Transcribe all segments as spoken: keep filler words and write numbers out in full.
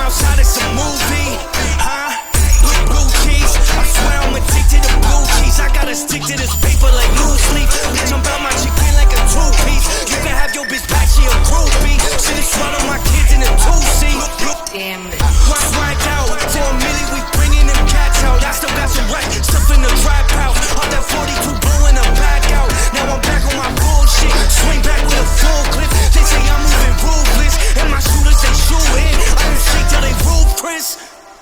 outside of some movie, huh? With blue cheese, I swear I'm addicted to blue cheese. I gotta stick to this paper like loose leaf. Bitch, I'm about my chicken like a two-piece. You can have your bitch back, she a groupie. Should've swallowed my kids in a two-seat. Damn it. Swagged out, for a minute we bringing them cats out. I still got some right stuff in the trap house. All that forty-two blowing them back out. Now I'm back on my bullshit. Swing back with a full clip. They say I'm moving ruthless, and my shooters they shootin'. I don't shake till they roof, Chris.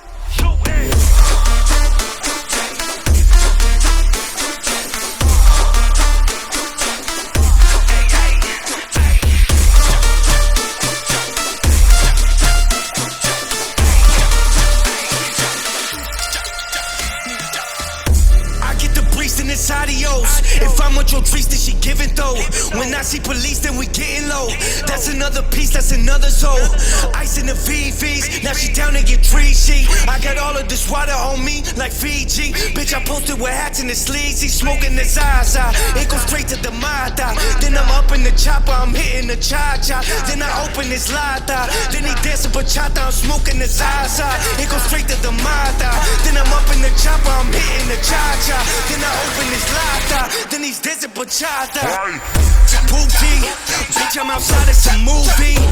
And it's adios. If I'm with your trees, then she giving though. When I see police, then we getting low. That's another piece, that's another soul. Ice in the V Vs, now she down to get tree sheet. I got all of this water on me like Fiji. Bitch, I posted with hats in the sleeves. He smoking the Zaza. It goes straight to the Mata. Then I'm up in the chopper, I'm hitting the cha-cha. Then I open this lata. Then he dancing bachata, I'm smoking the Zaza. It goes straight to the Mata. Then I'm up in the chopper, I'm hitting the cha-cha. Then I open this lata, then he's dancing bachata. Booty, bitch, I'm outside of some movie.